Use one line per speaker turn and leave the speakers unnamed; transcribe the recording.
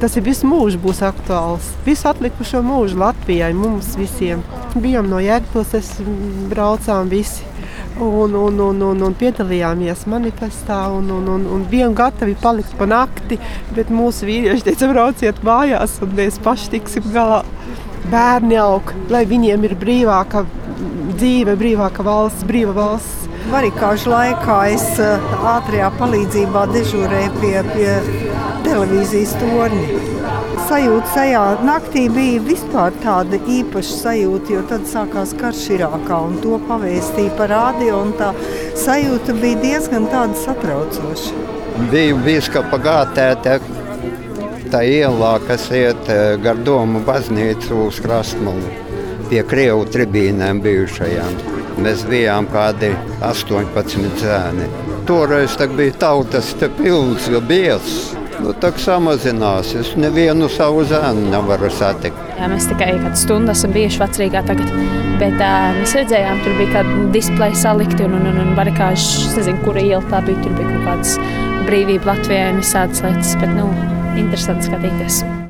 tas ir visu mūžu būs aktuāls. Visu atlikušo mūžu Latvijai, mums visiem. Bijām no Jēkabpils, braucām visi un piedalījāmies manifestā un bijām gatavi palikt pa nakti, bet mūsu vīrieši teica, brauciet mājās un mēs paši tiksim galā. Bērni aug, lai viņiem ir brīvāka dzīve, brīvāka valsts, brīva valsts.
Barikāžu laikā es ātrajā palīdzībā dežūrēju pie televīzijas torņa. Sajūta tajā naktī bija vispār tāda īpaša sajūta, jo tad sākās karš Irākā un to pavēstīja pa radio un tā sajūta bija diezgan tāda satraucoša.
Biju bīskapa gātē, tā ielā, kas iet gar Domu baznīcu uz Krastmalu, pie Krievu tribīnēm bijušajām. Mēs bijām kādi 18 zēni. Toreiz bija tautas pilns, jo biezs. Tak samazinās. Es nevienu savu zēnu nevaru satikt.
Jā, mēs tikai kādu stundu esam bijuši Vecrīgā tagad, bet mēs redzējām, tur bija kādi displeji salikti un barikāžu, es nezinu, kura iela tā bija, tur bija kaut kādas brīvība Latvijai un visādas lietas, bet interesanti skatīties.